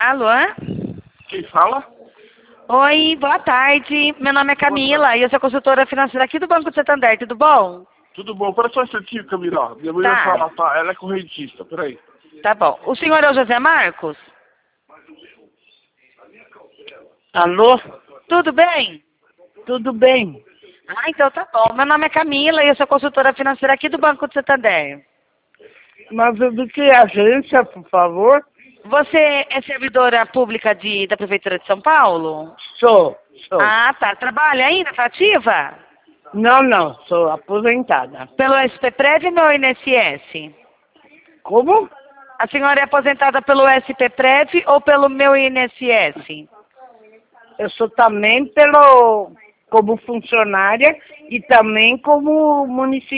Alô? Quem fala? Oi, boa tarde. Meu nome é Camila e eu sou consultora financeira aqui do Banco do Santander, tudo bom? Tudo bom? Pera só um instantinho, Camila. Minha mulher Tá. fala, tá? Ela é correntista, peraí. Tá bom. O senhor é o José Marcos? Alô? Tudo bem? Tudo bem? Ah, então tá bom. Meu nome é Camila e eu sou consultora financeira aqui do Banco do Santander. Mas do que agência, por favor? Você é servidora pública da Prefeitura de São Paulo? Sou. Ah, tá. Trabalha ainda? Tá ativa? Não, sou aposentada. Pelo SPPREV ou meu INSS? Como? A senhora é aposentada pelo SPPREV ou pelo meu INSS? Eu sou também como funcionária e também como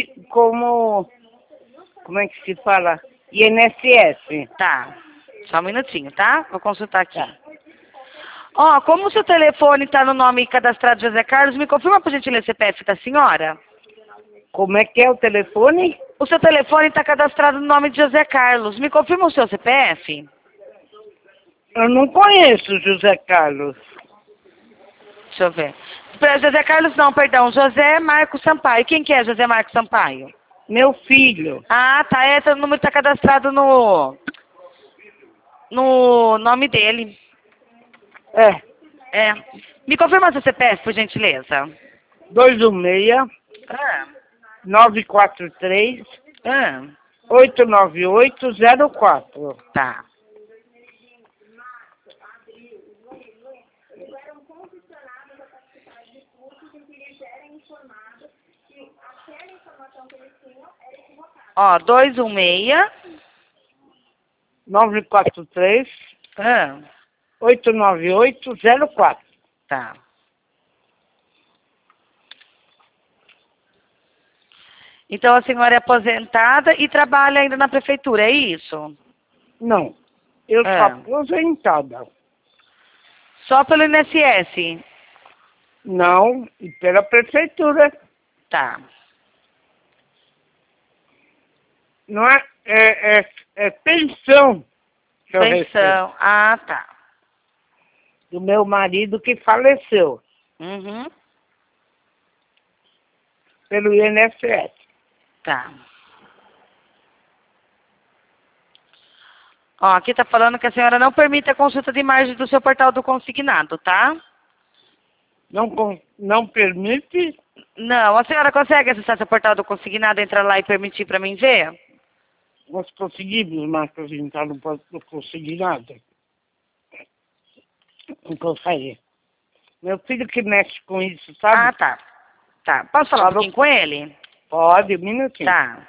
como é que se fala? INSS. Tá. Só um minutinho, tá? Vou consultar aqui. Tá. Ó, como o seu telefone está no nome cadastrado José Carlos, me confirma por gentileza o CPF da senhora? Como é que é o telefone? O seu telefone está cadastrado no nome de José Carlos. Me confirma o seu CPF? Eu não conheço José Carlos. Deixa eu ver. José Carlos não, perdão. José Marcos Sampaio. Quem que é José Marcos Sampaio? Meu filho. Ah, tá. Esse número está cadastrado no nome dele. É. É. Me confirma seu CPF, por gentileza. 216 Ah, 943 ah. 89804. Tá. Ó, 216. 943 Ah, 89804. tá. Então a senhora é aposentada e trabalha ainda na prefeitura, é isso? Não, eu sou É. aposentada. Só pelo INSS? Não, e pela prefeitura. Tá. Não é pensão que eu recebo Pensão. Ah, tá. do meu marido que faleceu Uhum. pelo INSS. Tá. Ó, aqui tá falando que a senhora não permite a consulta de imagem do seu portal do consignado, tá? Não permite? Não, a senhora consegue acessar seu portal do consignado, entrar lá e permitir para mim ver? Nós conseguimos, Marcos, entrar no consignado. Não consegue. Meu filho que mexe com isso, sabe? Ah, tá. Tá. Posso falar um pouquinho com ele? Pode, um minutinho. Tá.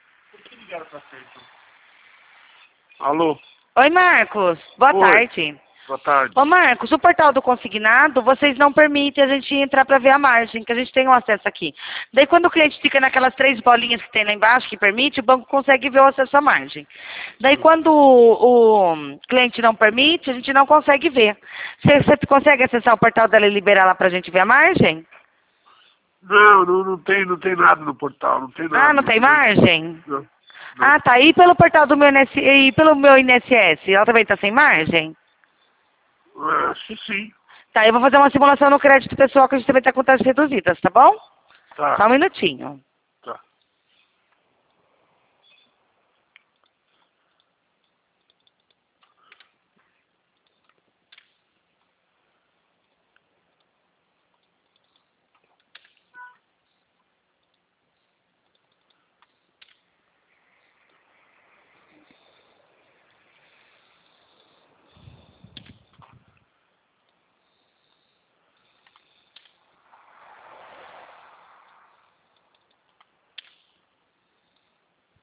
Alô? Oi, Marcos. Boa Oi. tarde. Boa tarde. Ô, Marcos, o portal do consignado, vocês não permitem a gente entrar para ver a margem, que a gente tem o acesso aqui. Daí, quando o cliente clica naquelas 3 bolinhas que tem lá embaixo, que permite, o banco consegue ver o acesso à margem. Daí, quando o cliente não permite, a gente não consegue ver. Você consegue acessar o portal dela e liberar lá para a gente ver a margem? Não tem nada no portal, não tem nada. Ah, não tem margem? Não. Ah, tá. E pelo portal do meu e pelo meu INSS, ela também está sem margem? Acho que sim. Tá, eu vou fazer uma simulação no crédito pessoal que a gente também está com taxas reduzidas, tá bom? Tá. Só um minutinho. Tá.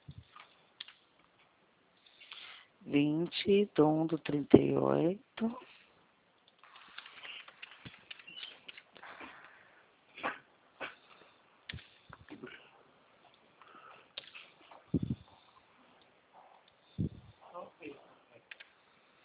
Vinte do 1 do 38.